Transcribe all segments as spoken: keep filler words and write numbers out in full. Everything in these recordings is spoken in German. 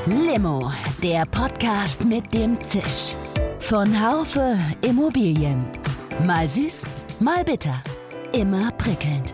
Limo, der Podcast mit dem Zisch. Von Haufe Immobilien. Mal süß, mal bitter. Immer prickelnd.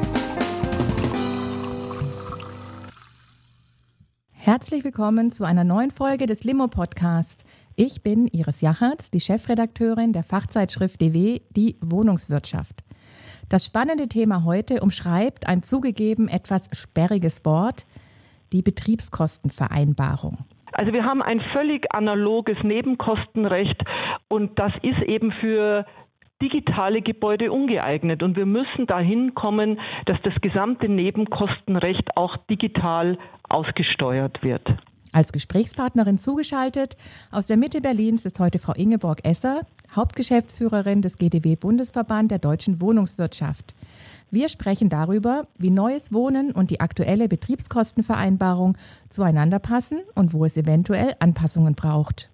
Herzlich willkommen zu einer neuen Folge des Limo-Podcasts. Ich bin Iris Jachertz, die Chefredakteurin der Fachzeitschrift D W, die Wohnungswirtschaft. Das spannende Thema heute umschreibt ein zugegeben etwas sperriges Wort, die Betriebskostenvereinbarung. Also wir haben ein völlig analoges Nebenkostenrecht und das ist eben für digitale Gebäude ungeeignet. Und wir müssen dahin kommen, dass das gesamte Nebenkostenrecht auch digital ausgesteuert wird. Als Gesprächspartnerin zugeschaltet aus der Mitte Berlins ist heute Frau Ingeborg Esser, Hauptgeschäftsführerin des G D W-Bundesverband der deutschen Wohnungswirtschaft. Wir sprechen darüber, wie neues Wohnen und die aktuelle Betriebskostenvereinbarung zueinander passen und wo es eventuell Anpassungen braucht.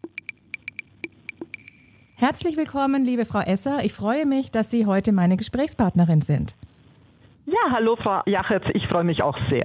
Herzlich willkommen, liebe Frau Esser. Ich freue mich, dass Sie heute meine Gesprächspartnerin sind. Ja, hallo Frau Jachertz, ich freue mich auch sehr.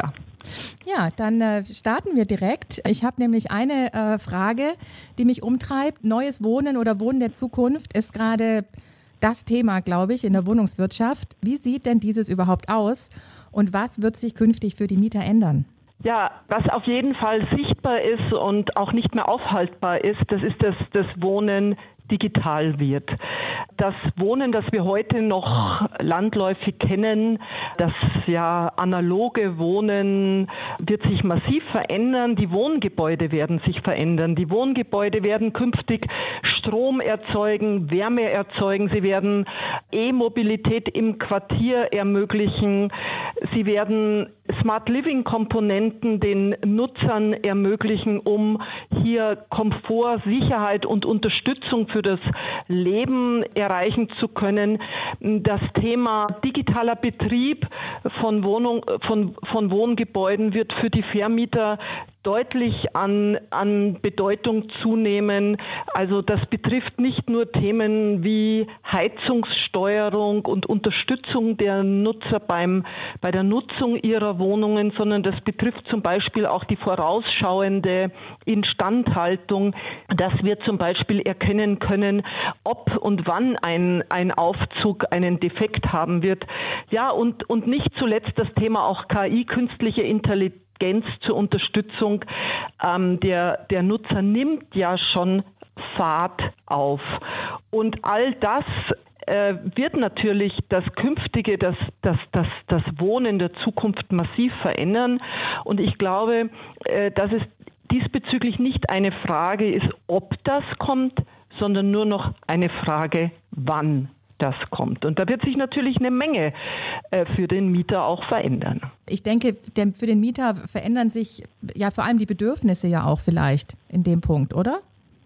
Ja, dann äh, starten wir direkt. Ich habe nämlich eine äh, Frage, die mich umtreibt. Neues Wohnen oder Wohnen der Zukunft ist gerade das Thema, glaube ich, in der Wohnungswirtschaft. Wie sieht denn dieses überhaupt aus und was wird sich künftig für die Mieter ändern? Ja, was auf jeden Fall sichtbar ist und auch nicht mehr aufhaltbar ist, das ist, dass das Wohnen digital wird. Das Wohnen, das wir heute noch landläufig kennen, das ja analoge Wohnen, wird sich massiv verändern. Die Wohngebäude werden sich verändern. Die Wohngebäude werden künftig Strom erzeugen, Wärme erzeugen. Sie werden E-Mobilität im Quartier ermöglichen. Sie werden Smart Living Komponenten den Nutzern ermöglichen, um hier Komfort, Sicherheit und Unterstützung für das Leben erreichen zu können. Das Thema digitaler Betrieb von Wohnung, von, von Wohngebäuden wird für die Vermieter deutlich an, an Bedeutung zunehmen. Also das betrifft nicht nur Themen wie Heizungssteuerung und Unterstützung der Nutzer beim, bei der Nutzung ihrer Wohnungen, sondern das betrifft zum Beispiel auch die vorausschauende Instandhaltung, dass wir zum Beispiel erkennen können, ob und wann ein, ein Aufzug einen Defekt haben wird. Ja, und, und nicht zuletzt das Thema auch K I, künstliche Intelligenz, zur Unterstützung ähm, der, der Nutzer nimmt ja schon Fahrt auf. Und all das äh, wird natürlich das künftige, das, das, das, das Wohnen der Zukunft massiv verändern. Und ich glaube, äh, dass es diesbezüglich nicht eine Frage ist, ob das kommt, sondern nur noch eine Frage, wann das kommt. Und da wird sich natürlich eine Menge äh, für den Mieter auch verändern. Ich denke, der, für den Mieter verändern sich ja vor allem die Bedürfnisse ja auch vielleicht in dem Punkt, oder?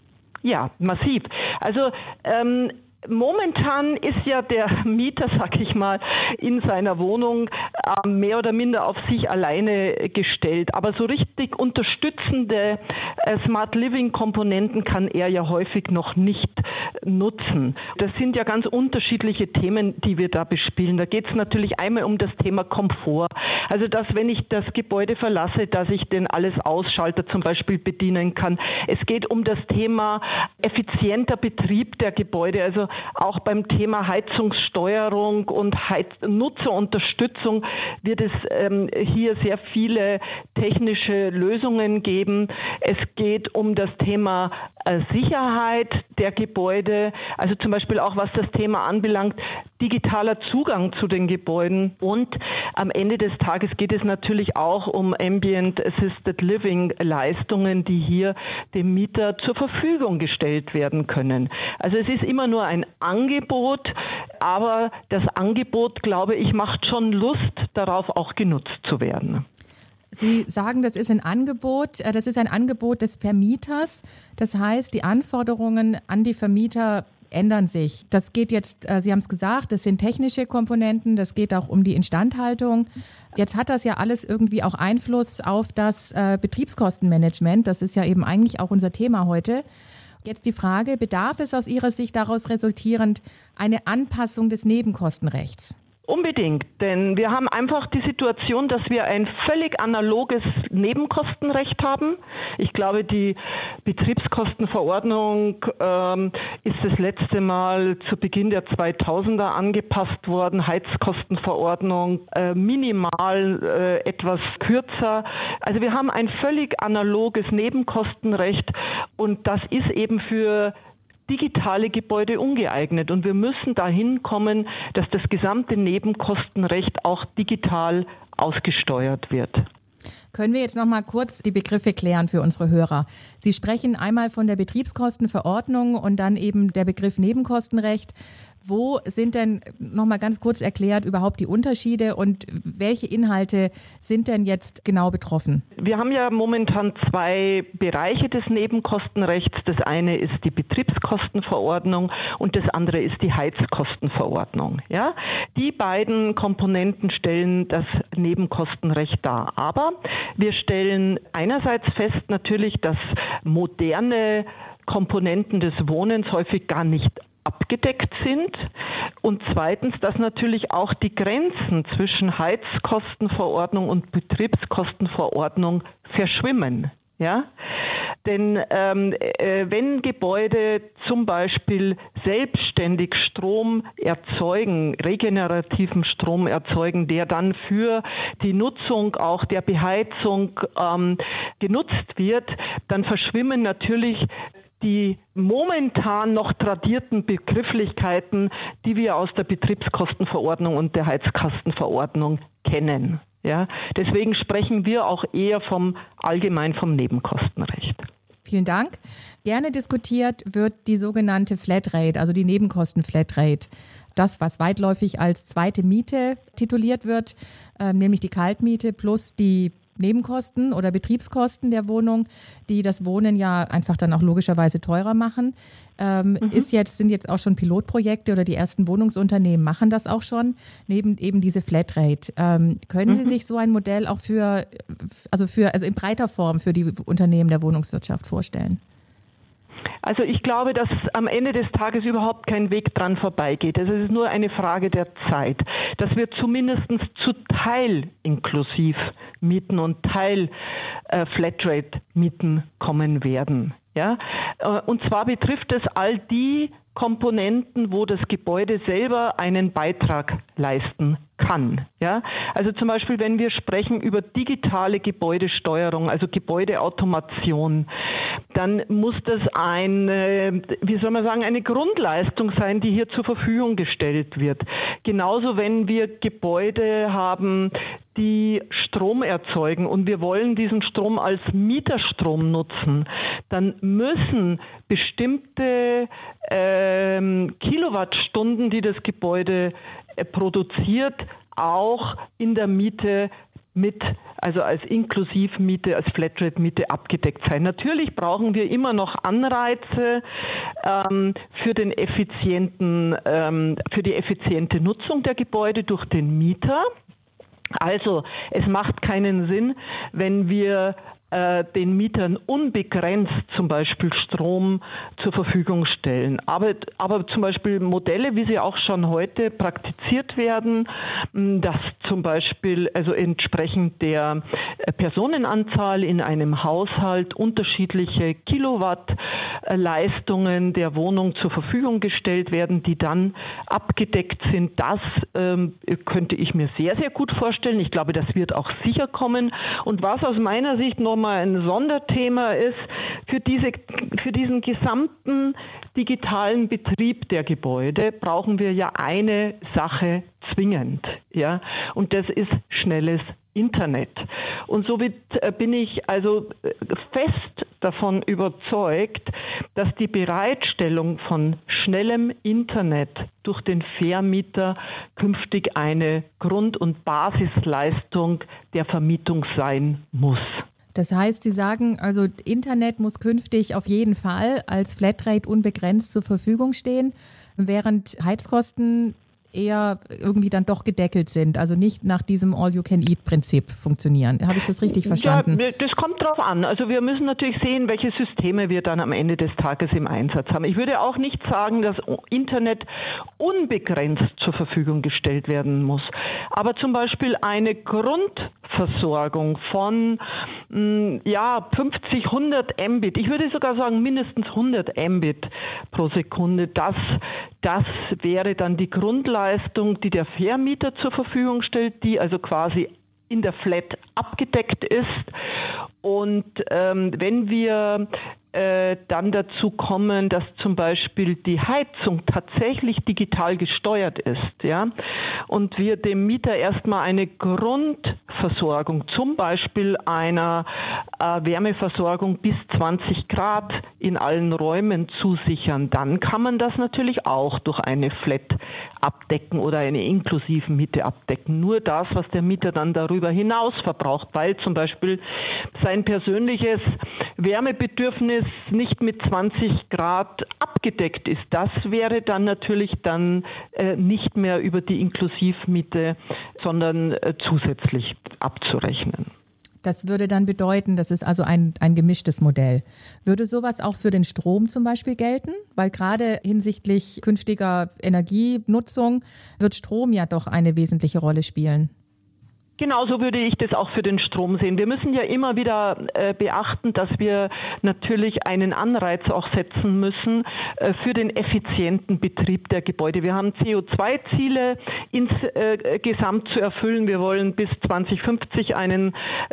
Ja, massiv. Also ähm, momentan ist ja der Mieter, sag ich mal, in seiner Wohnung äh, mehr oder minder auf sich alleine gestellt. Aber so richtig unterstützende äh, Smart Living Komponenten kann er ja häufig noch nicht nutzen. Das sind ja ganz unterschiedliche Themen, die wir da bespielen. Da geht es natürlich einmal um das Thema Komfort. Also dass, wenn ich das Gebäude verlasse, dass ich den alles Ausschalter zum Beispiel bedienen kann. Es geht um das Thema effizienter Betrieb der Gebäude, also auch beim Thema Heizungssteuerung und Heiz- Nutzerunterstützung wird es ähm, hier sehr viele technische Lösungen geben. Es geht um das Thema äh, Sicherheit der Gebäude, also zum Beispiel auch was das Thema anbelangt, digitaler Zugang zu den Gebäuden. Und am Ende des Tages geht es natürlich auch um Ambient Assisted Living Leistungen, die hier dem Mieter zur Verfügung gestellt werden können. Also es ist immer nur ein Angebot, aber das Angebot, glaube ich, macht schon Lust, darauf auch genutzt zu werden. Sie sagen, das ist ein Angebot, das ist ein Angebot des Vermieters. Das heißt, die Anforderungen an die Vermieter ändern sich. Das geht jetzt, Sie haben es gesagt, das sind technische Komponenten, das geht auch um die Instandhaltung. Jetzt hat das ja alles irgendwie auch Einfluss auf das Betriebskostenmanagement. Das ist ja eben eigentlich auch unser Thema heute. Jetzt die Frage, bedarf es aus Ihrer Sicht daraus resultierend eine Anpassung des Nebenkostenrechts? Unbedingt, denn wir haben einfach die Situation, dass wir ein völlig analoges Nebenkostenrecht haben. Ich glaube, die Betriebskostenverordnung ähm, ist das letzte Mal zu Beginn der zweitausender angepasst worden, Heizkostenverordnung äh, minimal äh, etwas kürzer. Also wir haben ein völlig analoges Nebenkostenrecht und das ist eben für digitale Gebäude ungeeignet und wir müssen dahin kommen, dass das gesamte Nebenkostenrecht auch digital ausgesteuert wird. Können wir jetzt noch mal kurz die Begriffe klären für unsere Hörer? Sie sprechen einmal von der Betriebskostenverordnung und dann eben der Begriff Nebenkostenrecht. Wo sind denn, noch mal ganz kurz erklärt, überhaupt die Unterschiede und welche Inhalte sind denn jetzt genau betroffen? Wir haben ja momentan zwei Bereiche des Nebenkostenrechts. Das eine ist die Betriebskostenverordnung und das andere ist die Heizkostenverordnung. Ja? Die beiden Komponenten stellen das Nebenkostenrecht dar. Aber wir stellen einerseits fest natürlich, dass moderne Komponenten des Wohnens häufig gar nicht abgedeckt sind und zweitens, dass natürlich auch die Grenzen zwischen Heizkostenverordnung und Betriebskostenverordnung verschwimmen. Ja? Denn ähm, äh, wenn Gebäude zum Beispiel selbstständig Strom erzeugen, regenerativen Strom erzeugen, der dann für die Nutzung auch der Beheizung ähm, genutzt wird, dann verschwimmen natürlich die momentan noch tradierten Begrifflichkeiten, die wir aus der Betriebskostenverordnung und der Heizkostenverordnung kennen. Ja, deswegen sprechen wir auch eher vom allgemein vom Nebenkostenrecht. Vielen Dank. Gerne diskutiert wird die sogenannte Flatrate, also die Nebenkosten-Flatrate. Das, was weitläufig als zweite Miete tituliert wird, äh, nämlich die Kaltmiete plus die Nebenkosten oder Betriebskosten der Wohnung, die das Wohnen ja einfach dann auch logischerweise teurer machen. Ähm, mhm. ist jetzt, sind jetzt auch schon Pilotprojekte oder die ersten Wohnungsunternehmen machen das auch schon, neben eben diese Flatrate. Ähm, können mhm. Sie sich so ein Modell auch für, also für, also in breiter Form für die Unternehmen der Wohnungswirtschaft vorstellen? Also ich glaube, dass am Ende des Tages überhaupt kein Weg dran vorbeigeht. Also es ist nur eine Frage der Zeit, dass wir zumindest zu Teil inklusiv Mieten und Teil äh, Flatrate Mieten kommen werden. Ja? Äh, und zwar betrifft es all die Komponenten, wo das Gebäude selber einen Beitrag leisten kann. Ja? Also zum Beispiel, wenn wir sprechen über digitale Gebäudesteuerung, also Gebäudeautomation, dann muss das eine, wie soll man sagen, eine Grundleistung sein, die hier zur Verfügung gestellt wird. Genauso, wenn wir Gebäude haben, die Strom erzeugen und wir wollen diesen Strom als Mieterstrom nutzen, dann müssen bestimmte ähm, Kilowattstunden, die das Gebäude äh, produziert, auch in der Miete mit, also als Inklusivmiete, als Flatrate-Miete abgedeckt sein. Natürlich brauchen wir immer noch Anreize ähm, für den effizienten, ähm, für die effiziente Nutzung der Gebäude durch den Mieter. Also es macht keinen Sinn, wenn wir äh, den Mietern unbegrenzt zum Beispiel Strom zur Verfügung stellen. Aber, aber zum Beispiel Modelle, wie sie auch schon heute praktiziert werden, dass zum Beispiel also entsprechend der Personenanzahl in einem Haushalt unterschiedliche Kilowattleistungen der Wohnung zur Verfügung gestellt werden, die dann abgedeckt sind. Das ähm, könnte ich mir sehr, sehr gut vorstellen. Ich glaube, das wird auch sicher kommen. Und was aus meiner Sicht nochmal ein Sonderthema ist, für, diese, für diesen gesamten digitalen Betrieb der Gebäude brauchen wir ja eine Sache zwingend, ja, und das ist schnelles Internet. Und somit bin ich also fest davon überzeugt, dass die Bereitstellung von schnellem Internet durch den Vermieter künftig eine Grund- und Basisleistung der Vermietung sein muss. Das heißt, Sie sagen, also Internet muss künftig auf jeden Fall als Flatrate unbegrenzt zur Verfügung stehen, während Heizkosten eher irgendwie dann doch gedeckelt sind, also nicht nach diesem All-You-Can-Eat-Prinzip funktionieren. Habe ich das richtig verstanden? Ja, das kommt drauf an. Also wir müssen natürlich sehen, welche Systeme wir dann am Ende des Tages im Einsatz haben. Ich würde auch nicht sagen, dass Internet unbegrenzt zur Verfügung gestellt werden muss. Aber zum Beispiel eine Grundversorgung von ja, fünfzig, hundert Mbit, ich würde sogar sagen mindestens hundert Mbit pro Sekunde, das, das wäre dann die Grundleistung, die der Vermieter zur Verfügung stellt, die also quasi in der Flat abgedeckt ist. Und ähm, wenn wir äh, dann dazu kommen, dass zum Beispiel die Heizung tatsächlich digital gesteuert ist, ja, und wir dem Mieter erstmal eine Grundversorgung, zum Beispiel einer äh, Wärmeversorgung bis zwanzig Grad in allen Räumen zusichern, dann kann man das natürlich auch durch eine Flat abdecken oder eine inklusive Miete abdecken. Nur das, was der Mieter dann darüber hinaus verbraucht, weil zum Beispiel sein persönliches Wärmebedürfnis nicht mit zwanzig Grad abgedeckt ist. Das wäre dann natürlich dann äh, nicht mehr über die Inklusivmiete, sondern äh, zusätzlich abzurechnen. Das würde dann bedeuten, das ist also ein, ein gemischtes Modell. Würde sowas auch für den Strom zum Beispiel gelten? Weil gerade hinsichtlich künftiger Energienutzung wird Strom ja doch eine wesentliche Rolle spielen. Genauso würde ich das auch für den Strom sehen. Wir müssen ja immer wieder äh, beachten, dass wir natürlich einen Anreiz auch setzen müssen äh, für den effizienten Betrieb der Gebäude. Wir haben C O zwei Ziele insgesamt äh, zu erfüllen. Wir wollen bis zwanzig fünfzig einen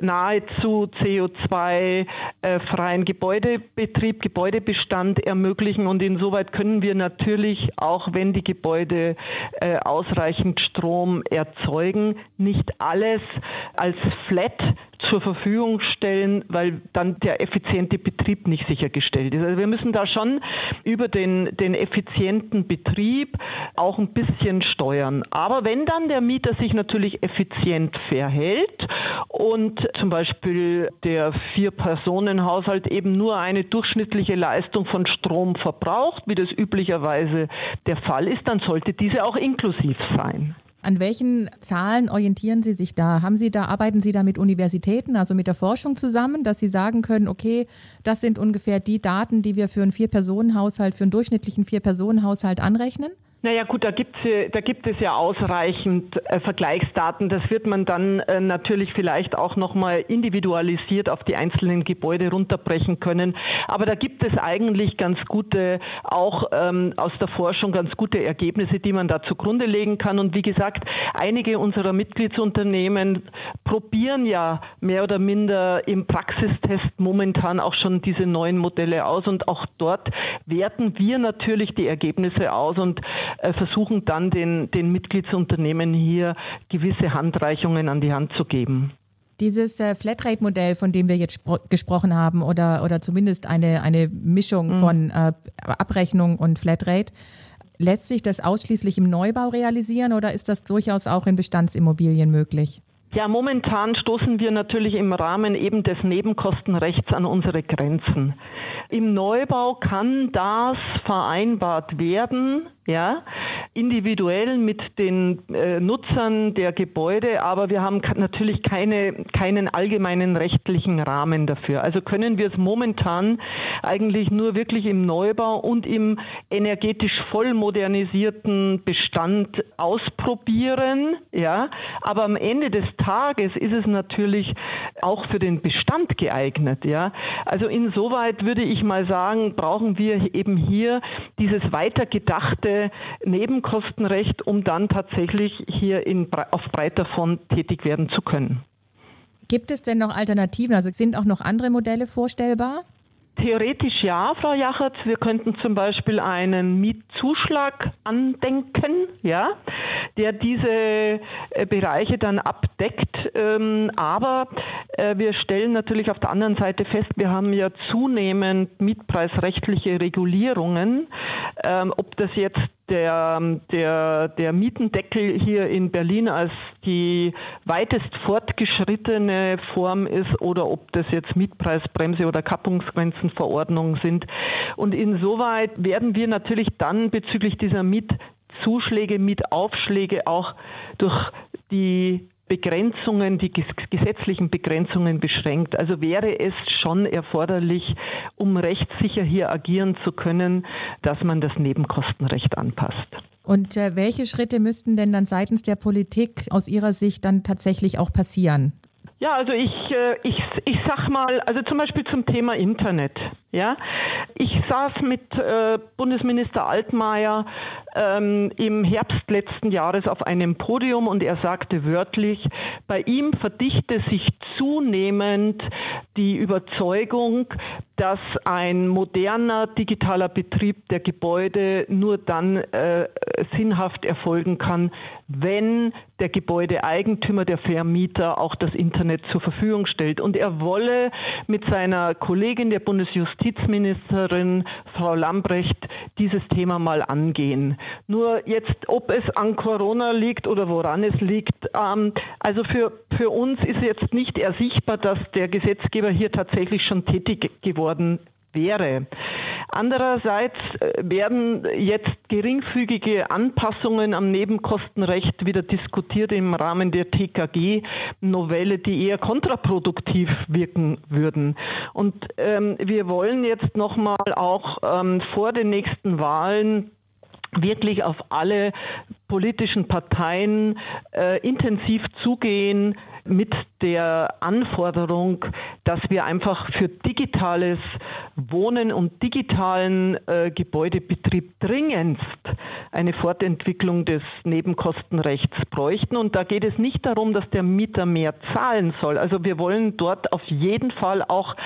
nahezu C O zwei freien Gebäudebetrieb, Gebäudebestand ermöglichen. Und insoweit können wir natürlich, auch wenn die Gebäude äh, ausreichend Strom erzeugen, nicht alle als Flat zur Verfügung stellen, weil dann der effiziente Betrieb nicht sichergestellt ist. Also wir müssen da schon über den, den effizienten Betrieb auch ein bisschen steuern. Aber wenn dann der Mieter sich natürlich effizient verhält und zum Beispiel der Vier-Personen-Haushalt eben nur eine durchschnittliche Leistung von Strom verbraucht, wie das üblicherweise der Fall ist, dann sollte diese auch inklusiv sein. An welchen Zahlen orientieren Sie sich da? Haben Sie da, arbeiten Sie da mit Universitäten, also mit der Forschung zusammen, dass Sie sagen können, okay, das sind ungefähr die Daten, die wir für einen Vier-Personen-Haushalt, für einen durchschnittlichen Vier-Personen-Haushalt anrechnen? Naja gut, da gibt es, da gibt es ja ausreichend äh, Vergleichsdaten. Das wird man dann äh, natürlich vielleicht auch nochmal individualisiert auf die einzelnen Gebäude runterbrechen können. Aber da gibt es eigentlich ganz gute, auch ähm, aus der Forschung ganz gute Ergebnisse, die man da zugrunde legen kann. Und wie gesagt, einige unserer Mitgliedsunternehmen probieren ja mehr oder minder im Praxistest momentan auch schon diese neuen Modelle aus. Und auch dort werten wir natürlich die Ergebnisse aus und versuchen dann den, den Mitgliedsunternehmen hier gewisse Handreichungen an die Hand zu geben. Dieses äh, Flatrate-Modell, von dem wir jetzt spro- gesprochen haben, oder, oder zumindest eine, eine Mischung mhm. von äh, Abrechnung und Flatrate, lässt sich das ausschließlich im Neubau realisieren oder ist das durchaus auch in Bestandsimmobilien möglich? Ja, momentan stoßen wir natürlich im Rahmen eben des Nebenkostenrechts an unsere Grenzen. Im Neubau kann das vereinbart werden, ja, individuell mit den äh, Nutzern der Gebäude, aber wir haben natürlich keine, keinen allgemeinen rechtlichen Rahmen dafür. Also können wir es momentan eigentlich nur wirklich im Neubau und im energetisch voll modernisierten Bestand ausprobieren, ja, aber am Ende des Tages ist es natürlich auch für den Bestand geeignet, ja. Also insoweit würde ich mal sagen, brauchen wir eben hier dieses weitergedachte Nebenkostenrecht, um dann tatsächlich hier in, auf breiter Front tätig werden zu können. Gibt es denn noch Alternativen? Also sind auch noch andere Modelle vorstellbar? Theoretisch ja, Frau Jachertz. Wir könnten zum Beispiel einen Mietzuschlag andenken, ja, der diese äh, Bereiche dann abdeckt. Ähm, aber äh, wir stellen natürlich auf der anderen Seite fest, wir haben ja zunehmend mietpreisrechtliche Regulierungen. Ähm, ob das jetzt Der, der, der Mietendeckel hier in Berlin als die weitest fortgeschrittene Form ist oder ob das jetzt Mietpreisbremse oder Kappungsgrenzenverordnungen sind. Und insoweit werden wir natürlich dann bezüglich dieser Miet Zuschläge, Mietaufschläge auch durch die Begrenzungen, die gesetzlichen Begrenzungen beschränkt. Also wäre es schon erforderlich, um rechtssicher hier agieren zu können, dass man das Nebenkostenrecht anpasst. Und äh, welche Schritte müssten denn dann seitens der Politik aus Ihrer Sicht dann tatsächlich auch passieren? Ja, also ich, ich, ich sag mal, also zum Beispiel zum Thema Internet. Ja, ich saß mit äh, Bundesminister Altmaier ähm, im Herbst letzten Jahres auf einem Podium und er sagte wörtlich, bei ihm verdichte sich zunehmend die Überzeugung, dass ein moderner digitaler Betrieb der Gebäude nur dann äh, sinnhaft erfolgen kann, wenn der Gebäudeeigentümer, der Vermieter auch das Internet zur Verfügung stellt. Und er wolle mit seiner Kollegin, der Bundesjustizministerin, Frau Lambrecht, dieses Thema mal angehen. Nur jetzt, ob es an Corona liegt oder woran es liegt, ähm, also für, für uns ist jetzt nicht ersichtbar, dass der Gesetzgeber hier tatsächlich schon tätig geworden wäre. Andererseits werden jetzt geringfügige Anpassungen am Nebenkostenrecht wieder diskutiert im Rahmen der T K G-Novelle, die eher kontraproduktiv wirken würden. Und ähm, wir wollen jetzt nochmal auch ähm, vor den nächsten Wahlen wirklich auf alle politischen Parteien äh, intensiv zugehen mit der Anforderung, dass wir einfach für digitales Wohnen und digitalen äh, Gebäudebetrieb dringendst eine Fortentwicklung des Nebenkostenrechts bräuchten. Und da geht es nicht darum, dass der Mieter mehr zahlen soll. Also wir wollen dort auf jeden Fall auch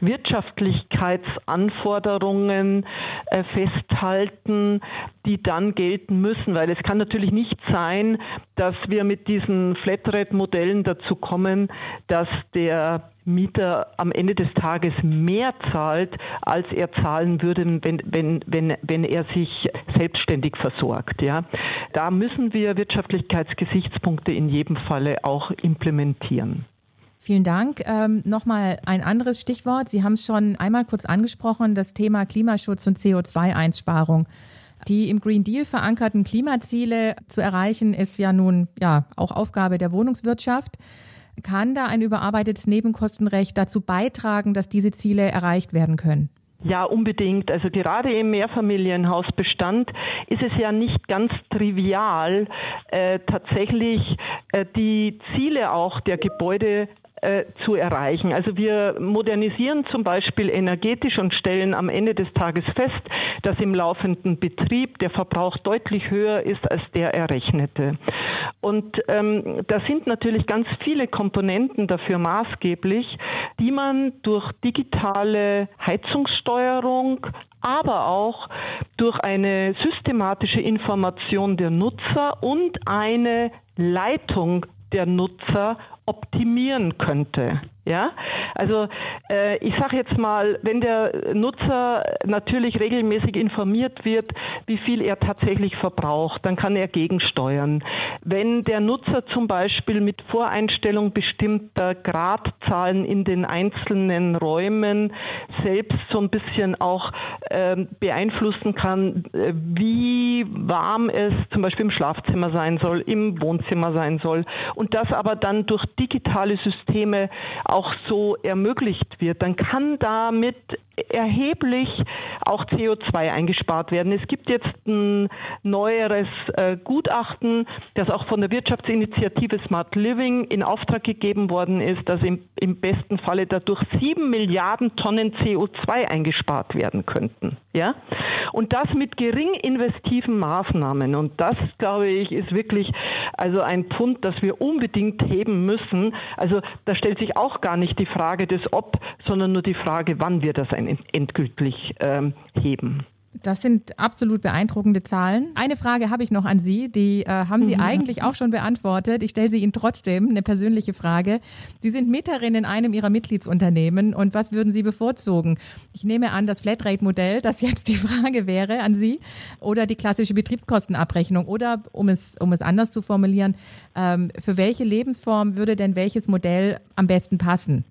Wirtschaftlichkeitsanforderungen äh, festhalten, die dann gelten müssen, weil es kann natürlich nicht sein, dass wir mit diesen Flatrate-Modellen dazu kommen, dass der Mieter am Ende des Tages mehr zahlt, als er zahlen würde, wenn, wenn, wenn, wenn er sich selbstständig versorgt. Ja. Da müssen wir Wirtschaftlichkeitsgesichtspunkte in jedem Falle auch implementieren. Vielen Dank. Ähm, Nochmal ein anderes Stichwort. Sie haben es schon einmal kurz angesprochen, das Thema Klimaschutz und C O zwei Einsparung. Die im Green Deal verankerten Klimaziele zu erreichen, ist ja nun ja auch Aufgabe der Wohnungswirtschaft. Kann da ein überarbeitetes Nebenkostenrecht dazu beitragen, dass diese Ziele erreicht werden können? Ja, unbedingt. Also gerade im Mehrfamilienhausbestand ist es ja nicht ganz trivial, äh, tatsächlich äh, die Ziele auch der Gebäude äh, zu erreichen. Also wir modernisieren zum Beispiel energetisch und stellen am Ende des Tages fest, dass im laufenden Betrieb der Verbrauch deutlich höher ist als der errechnete. Und ähm, da sind natürlich ganz viele Komponenten dafür maßgeblich, die man durch digitale Heizungssteuerung, aber auch durch eine systematische Information der Nutzer und eine Leitung der Nutzer optimieren könnte. Ja, also äh, ich sage jetzt mal, wenn der Nutzer natürlich regelmäßig informiert wird, wie viel er tatsächlich verbraucht, dann kann er gegensteuern. Wenn der Nutzer zum Beispiel mit Voreinstellung bestimmter Gradzahlen in den einzelnen Räumen selbst so ein bisschen auch äh, beeinflussen kann, äh, wie warm es zum Beispiel im Schlafzimmer sein soll, im Wohnzimmer sein soll und das aber dann durch digitale Systeme auch so ermöglicht wird, dann kann damit erheblich auch C O zwei eingespart werden. Es gibt jetzt ein neueres äh, Gutachten, das auch von der Wirtschaftsinitiative Smart Living in Auftrag gegeben worden ist, dass im, im besten Falle dadurch sieben Milliarden Tonnen C O zwei eingespart werden könnten. Ja? Und das mit gering investiven Maßnahmen. Und das, glaube ich, ist wirklich also ein Punkt, das wir unbedingt heben müssen. Also da stellt sich auch gar nicht die Frage des Ob, sondern nur die Frage, wann wir das ein endgültig ähm, heben. Das sind absolut beeindruckende Zahlen. Eine Frage habe ich noch an Sie, die äh, haben Sie mhm. eigentlich auch schon beantwortet. Ich stelle sie Ihnen trotzdem, eine persönliche Frage. Sie sind Mieterin in einem Ihrer Mitgliedsunternehmen und was würden Sie bevorzugen? Ich nehme an, das Flatrate-Modell, das jetzt die Frage wäre an Sie, oder die klassische Betriebskostenabrechnung oder, um es, um es anders zu formulieren, ähm, für welche Lebensform würde denn welches Modell am besten passen?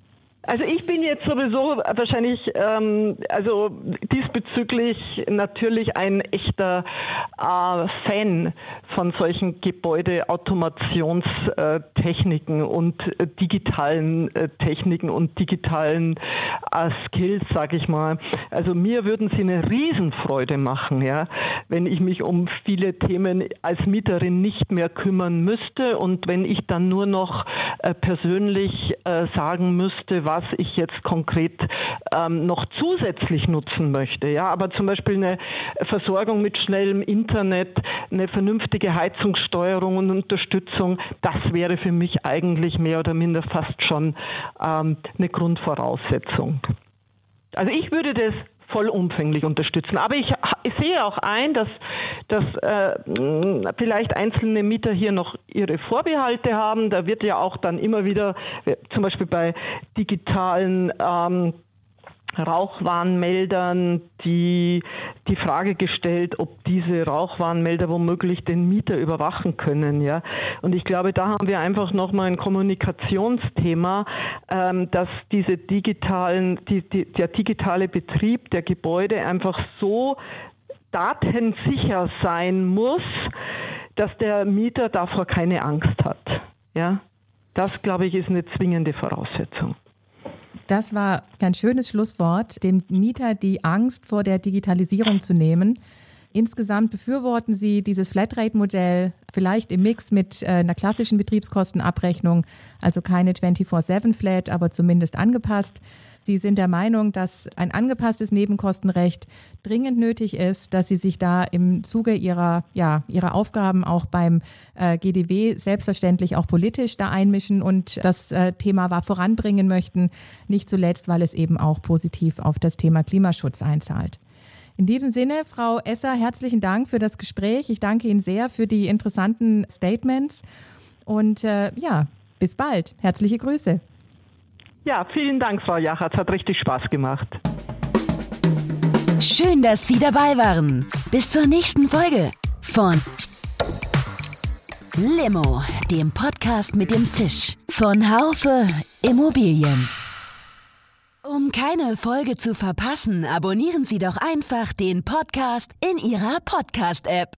Also ich bin jetzt sowieso wahrscheinlich ähm, also diesbezüglich natürlich ein echter äh, Fan von solchen Gebäudeautomationstechniken und äh, digitalen äh, Techniken und digitalen äh, Skills, sage ich mal. Also mir würden sie eine Riesenfreude machen, ja, wenn ich mich um viele Themen als Mieterin nicht mehr kümmern müsste und wenn ich dann nur noch äh, persönlich äh, sagen müsste, was ich jetzt konkret ähm, noch zusätzlich nutzen möchte. Ja, aber zum Beispiel eine Versorgung mit schnellem Internet, eine vernünftige Heizungssteuerung und Unterstützung, das wäre für mich eigentlich mehr oder minder fast schon ähm, eine Grundvoraussetzung. Also ich würde das vollumfänglich unterstützen. Aber ich, ich sehe auch ein, dass, dass äh, vielleicht einzelne Mieter hier noch ihre Vorbehalte haben. Da wird ja auch dann immer wieder, zum Beispiel bei digitalen ähm, Rauchwarnmeldern die, die Frage gestellt, ob diese Rauchwarnmelder womöglich den Mieter überwachen können. Ja? Und ich glaube, da haben wir einfach nochmal ein Kommunikationsthema, ähm, dass diese digitalen, die, die, der digitale Betrieb der Gebäude einfach so datensicher sein muss, dass der Mieter davor keine Angst hat. Ja? Das, glaube ich, ist eine zwingende Voraussetzung. Das war ein schönes Schlusswort, dem Mieter die Angst vor der Digitalisierung zu nehmen. Insgesamt befürworten Sie dieses Flatrate-Modell, vielleicht im Mix mit äh, einer klassischen Betriebskostenabrechnung, also keine vierundzwanzig sieben Flat, aber zumindest angepasst. Sie sind der Meinung, dass ein angepasstes Nebenkostenrecht dringend nötig ist, dass Sie sich da im Zuge Ihrer, ja, Ihrer Aufgaben auch beim äh, G D W selbstverständlich auch politisch da einmischen und das äh, Thema war voranbringen möchten, nicht zuletzt, weil es eben auch positiv auf das Thema Klimaschutz einzahlt. In diesem Sinne, Frau Esser, herzlichen Dank für das Gespräch. Ich danke Ihnen sehr für die interessanten Statements und äh, ja, bis bald. Herzliche Grüße. Ja, vielen Dank, Frau Jachatz. Hat richtig Spaß gemacht. Schön, dass Sie dabei waren. Bis zur nächsten Folge von Limo, dem Podcast mit dem Zisch von Haufe Immobilien. Um keine Folge zu verpassen, abonnieren Sie doch einfach den Podcast in Ihrer Podcast-App.